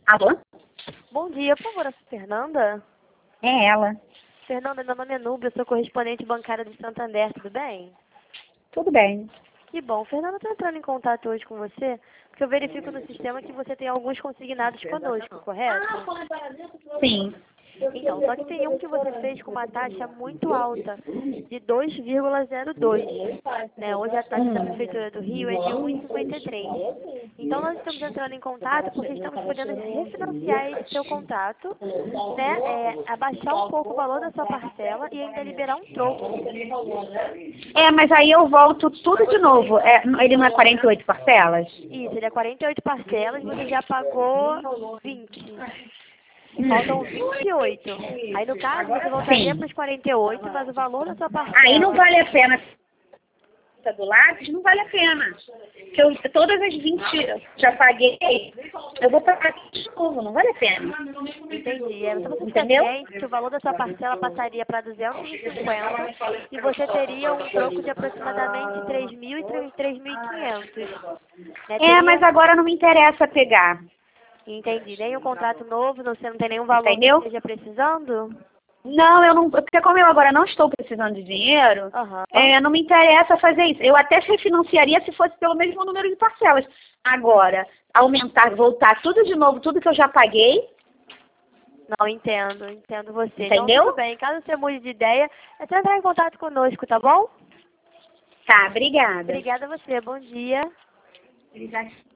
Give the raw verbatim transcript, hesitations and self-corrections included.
Alô? Bom dia, por favor, a Fernanda? É ela. Fernanda, meu nome é Núbia, eu sou correspondente bancária do Santander, tudo bem? Tudo bem. Que bom. Fernanda, estou entrando em contato hoje com você, porque eu verifico no sistema que você tem alguns consignados conosco, correto? Sim. Então, só que tem um que você fez com uma taxa muito alta, de dois vírgula zero dois. Né? Hoje a taxa da Prefeitura do Rio é de um vírgula cinquenta e três. Então, nós estamos entrando em contato porque estamos podendo refinanciar esse seu contrato, né? É, abaixar um pouco o valor da sua parcela e ainda liberar um troco. É, mas aí eu volto tudo de novo. É, ele não é quarenta e oito parcelas? Isso, ele é quarenta e oito parcelas, você já pagou vinte. Faltam vinte e oito. Aí, no caso, você voltaria para os quarenta e oito, mas o valor da sua parcela... Aí não vale a pena. Do lápis, não vale a pena. Porque eu, todas as vinte já paguei, eu vou pagar de novo, não vale a pena. Entendi. É, se você ficar Entendeu? ciente que o valor da sua parcela passaria para duzentos e cinquenta e você teria um troco de aproximadamente três mil e três mil e quinhentos. Né? É, Teria... mas agora não me interessa pegar. Entendi. Nem um contrato novo, você não tem nenhum valor Entendeu? que esteja precisando? Não, eu não, porque como eu agora não estou precisando de dinheiro, Aham. é, não me interessa fazer isso. Eu até refinanciaria se fosse pelo mesmo número de parcelas. Agora, aumentar, voltar tudo de novo, tudo que eu já paguei. Não, entendo, entendo você. Entendeu? Então, tudo bem. Caso você mude de ideia, é só entrar em contato conosco, tá bom? Tá, obrigada. Obrigada a você. Bom dia. Obrigada.